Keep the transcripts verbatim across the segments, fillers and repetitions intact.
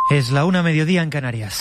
Es la una mediodía en Canarias.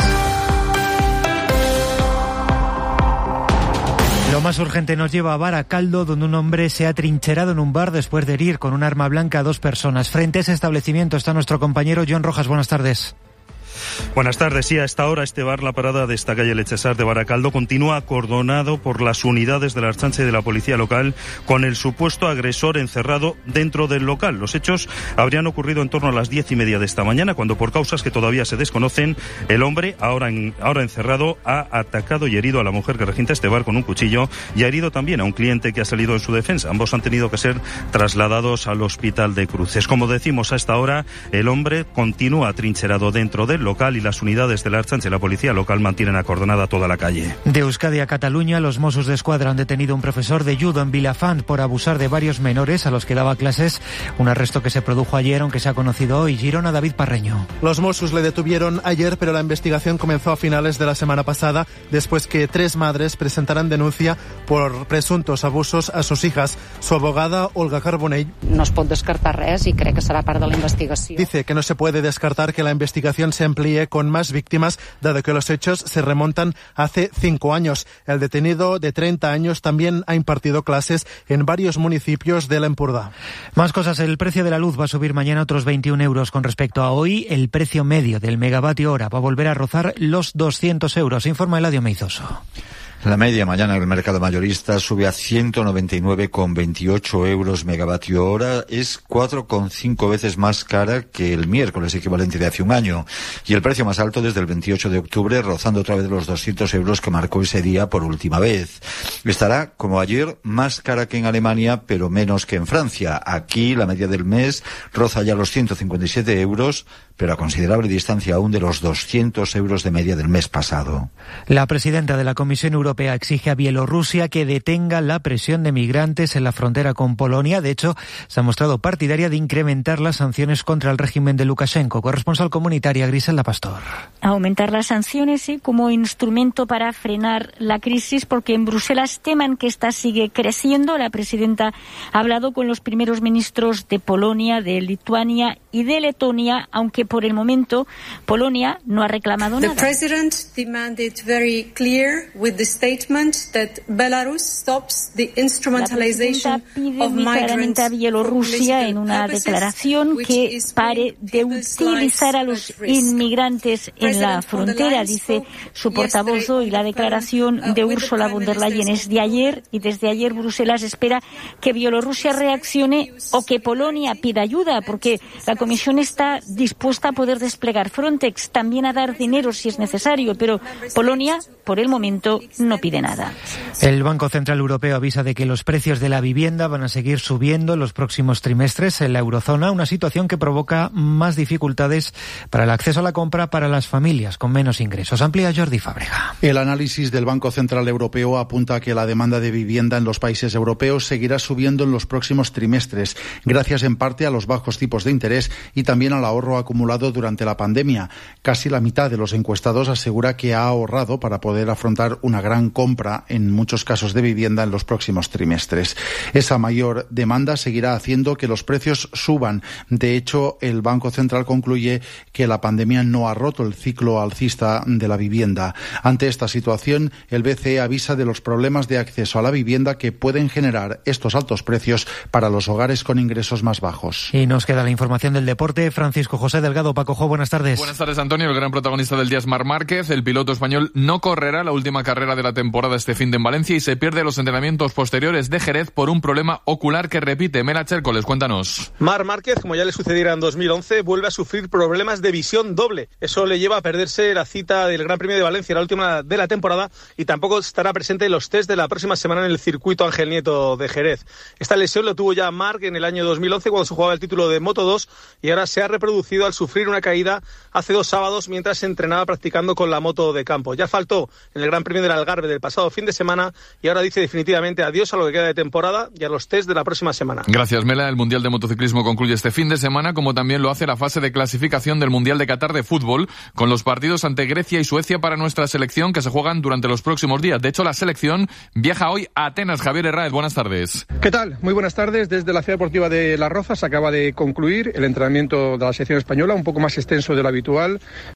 Lo más urgente nos lleva a Baracaldo, donde un hombre se ha trincherado en un bar después de herir con un arma blanca a dos personas. Frente a ese establecimiento está nuestro compañero John Rojas. Buenas tardes. Buenas tardes. Sí, a esta hora este bar La Parada de esta calle Lechesar de Baracaldo continúa acordonado por las unidades de la Ertzaintza y de la policía local con el supuesto agresor encerrado dentro del local. Los hechos habrían ocurrido en torno a las diez y media de esta mañana, cuando por causas que todavía se desconocen, el hombre, ahora, en, ahora encerrado, ha atacado y herido a la mujer que regenta este bar con un cuchillo y ha herido también a un cliente que ha salido en su defensa. Ambos han tenido que ser trasladados al hospital de Cruces. Como decimos, a esta hora el hombre continúa atrincherado dentro del local y las unidades de la Ertzaintza y la policía local mantienen acordonada toda la calle. De Euskadi a Cataluña, los Mossos d'Esquadra han detenido a un profesor de judo en Vilafant por abusar de varios menores a los que daba clases. Un arresto que se produjo ayer, aunque se ha conocido hoy. Girona, David Parreño. Los Mossos le detuvieron ayer, pero la investigación comenzó a finales de la semana pasada, después que tres madres presentaran denuncia por presuntos abusos a sus hijas. Su abogada, Olga Carbonell, no es pot descartar res y cree que será part de la investigación. Dice que no se puede descartar que la investigación se amplíe con más víctimas, dado que los hechos se remontan hace cinco años. El detenido de treinta años también ha impartido clases en varios municipios de la Empordà. Más cosas. El precio de la luz va a subir mañana otros veintiún euros con respecto a hoy. El precio medio del megavatio hora va a volver a rozar los doscientos euros, informa Eladio Meizoso. La media mañana en el mercado mayorista sube a ciento noventa y nueve coma veintiocho euros megavatio hora. Es cuatro coma cinco veces más cara que el miércoles, equivalente de hace un año. Y el precio más alto desde el veintiocho de octubre, rozando otra vez los doscientos euros que marcó ese día por última vez. Estará, como ayer, más cara que en Alemania, pero menos que en Francia. Aquí, la media del mes roza ya los ciento cincuenta y siete euros, pero a considerable distancia aún de los doscientos euros de media del mes pasado. La presidenta de la Comisión Europea exige a Bielorrusia que detenga la presión de migrantes en la frontera con Polonia. De hecho, se ha mostrado partidaria de incrementar las sanciones contra el régimen de Lukashenko. Corresponsal comunitaria, Griselda Pastor. Aumentar las sanciones, sí, como instrumento para frenar la crisis, porque en Bruselas teman que esta sigue creciendo. La presidenta ha hablado con los primeros ministros de Polonia, de Lituania y de Letonia, aunque por el momento Polonia no ha reclamado nada. The president demanded very clear with the statement that Belarus stops the instrumentalization La presidenta pide muy claramente a Bielorrusia en una declaración que pare de utilizar a los inmigrantes en la frontera, dice su portavoz hoy. La declaración de Ursula von der Leyen es de ayer y desde ayer Bruselas espera que Bielorrusia reaccione o que Polonia pida ayuda, porque la Comisión está dispuesta a poder desplegar Frontex, también a dar dinero si es necesario, pero Polonia, por el momento, no pide nada. El Banco Central Europeo avisa de que los precios de la vivienda van a seguir subiendo en los próximos trimestres en la eurozona, una situación que provoca más dificultades para el acceso a la compra para las familias con menos ingresos. Amplía Jordi Fábrega. El análisis del Banco Central Europeo apunta a que la demanda de vivienda en los países europeos seguirá subiendo en los próximos trimestres, gracias en parte a los bajos tipos de interés y también al ahorro acumulado durante la pandemia. Casi la mitad de los encuestados asegura que ha ahorrado para poder afrontar una gran compra, en muchos casos de vivienda, en los próximos trimestres. Esa mayor demanda seguirá haciendo que los precios suban. De hecho, el Banco Central concluye que la pandemia no ha roto el ciclo alcista de la vivienda. Ante esta situación, el B C E avisa de los problemas de acceso a la vivienda que pueden generar estos altos precios para los hogares con ingresos más bajos. Y nos queda la información del deporte. Francisco José Delgado. Paco Jo, buenas tardes. Buenas tardes, Antonio. El gran protagonista del día es Marc Márquez. El piloto español no correrá la última carrera de la temporada este fin de en Valencia y se pierde los entrenamientos posteriores de Jerez por un problema ocular que repite. Mela Chércoles, cuéntanos. Marc Márquez, como ya le sucediera en dos mil once, vuelve a sufrir problemas de visión doble. Eso le lleva a perderse la cita del Gran Premio de Valencia, la última de la temporada, y tampoco estará presente en los test de la próxima semana en el circuito Ángel Nieto de Jerez. Esta lesión lo tuvo ya Marc en el año dos mil once cuando se jugaba el título de Moto dos y ahora se ha reproducido al sufrir una caída hace dos sábados mientras se entrenaba practicando con la moto de campo. Ya faltó en el Gran Premio del Algarve del pasado fin de semana y ahora dice definitivamente adiós a lo que queda de temporada y a los test de la próxima semana. Gracias, Mela. El Mundial de Motociclismo concluye este fin de semana, como también lo hace la fase de clasificación del Mundial de Qatar de fútbol, con los partidos ante Grecia y Suecia para nuestra selección que se juegan durante los próximos días. De hecho, la selección viaja hoy a Atenas. Javier Herráez, buenas tardes. ¿Qué tal? Muy buenas tardes. Desde la Ciudad Deportiva de Las Rozas acaba de concluir el entrenamiento de la selección española, un poco más extenso de lo habitual.